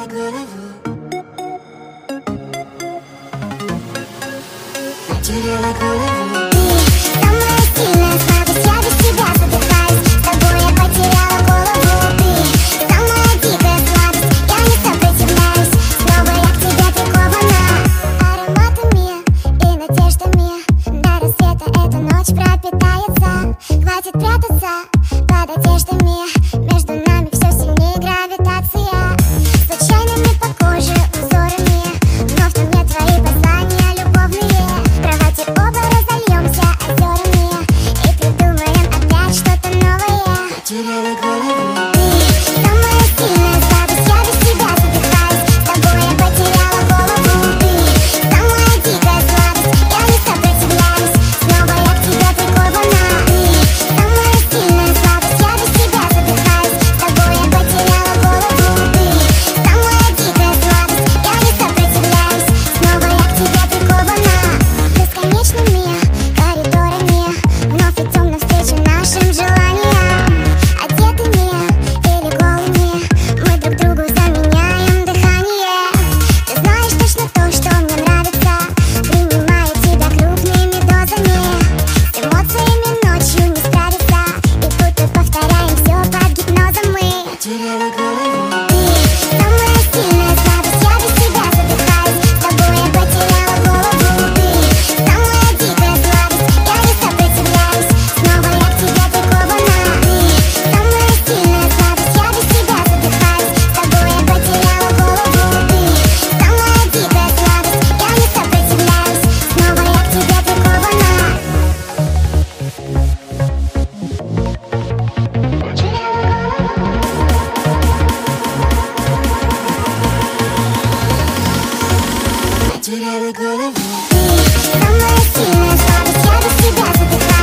Потеряла голову. Ты самая сильная слабость, я без тебя задыхаюсь. С тобой я потеряла голову. Ты самая дикая сладость, я не сопротивляюсь. Снова я к тебе прикована ароматами и надеждами. До рассвета эта ночь пропитается. Хватит прятаться под одеждами. Между нами все сильнее гравитация. Случайными по коже узорами. Вновь на мне твои послания любовные. В кровати оба разольемся озерами и придумаем опять что-то новое. Потеряла голову. Ты самая сильная слабость, я без тебя задыхаюсь. С тобой я потеряла голову. Ты самая дикая сладость, я не сопротивляюсь. Снова я к тебе прикована. Ты самая сильная слабость, я без тебя задыхаюсь. С тобой я потеряла голову. Ты самая дикая сладость, я не сопротивляюсь. Снова я к тебе прикована. Бесконечными коридорами вновь идем навстречу нашим желаниям. Одетыми или голыми мы друг другу заменяем дыхание. Ты знаешь точно то, что мне нравится. Принимаю тебя крупными дозами. С эмоциями ночью не справиться. И будто повторяем все под гипнозом мы. Потеряла голову. Ты самая сильная слабость, я без тебя задыхаюсь. С тобой я потеряла голову. Ты самая дикая сладость, я не сопротивляюсь. Снова я к тебе прикована. Ты самая сильная слабость, я без тебя задыхаюсь. С тобой я потеряла голову. Ты самая дикая сладость, я не сопротивляюсь. Снова я к тебе прикована. Потеряла голову. Ты самая сильная слабость, я без тебя задыхаюсь.